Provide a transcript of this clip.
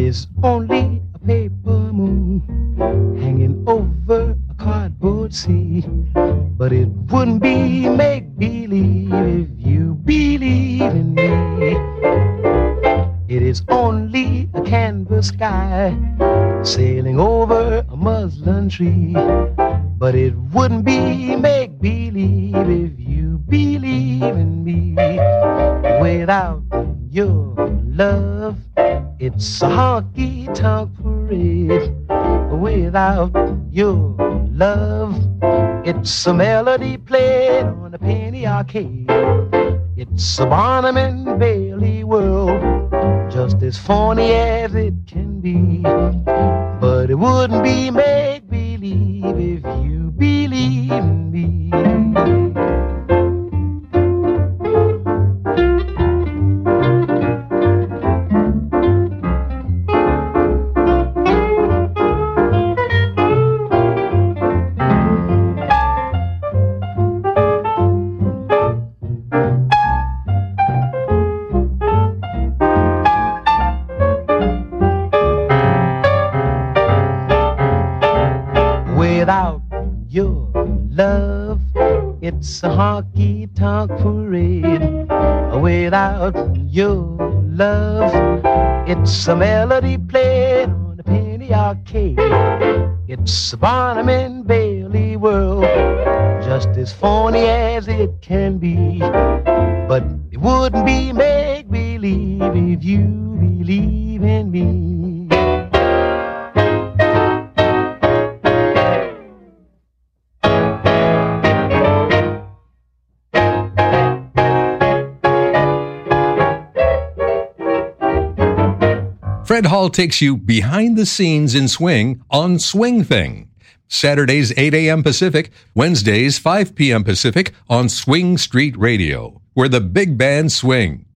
is only a paper moon hanging over a cardboard sea. But it wouldn't be make-believe if you believe in me. It is only a canvas sky sailing over a muslin tree. But it wouldn't be make-believe if you believe in me. Without your love, it's a honky-tonk parade. Without your love, it's a melody played on a penny arcade. It's a Barnum and Bailey world, just as phony as it can be. But it wouldn't be make-believe if you believe in me. Without your love, it's a honky-tonk parade. Without your love, it's a melody played on a penny arcade. It's a Barnum and Bailey world, just as phony as it can be. But it wouldn't be make-believe if you believe in me. Fred Hall takes you behind the scenes in swing on Swing Thing. Saturdays 8 a.m. Pacific, Wednesdays 5 p.m. Pacific on Swing Street Radio, where the big band swing.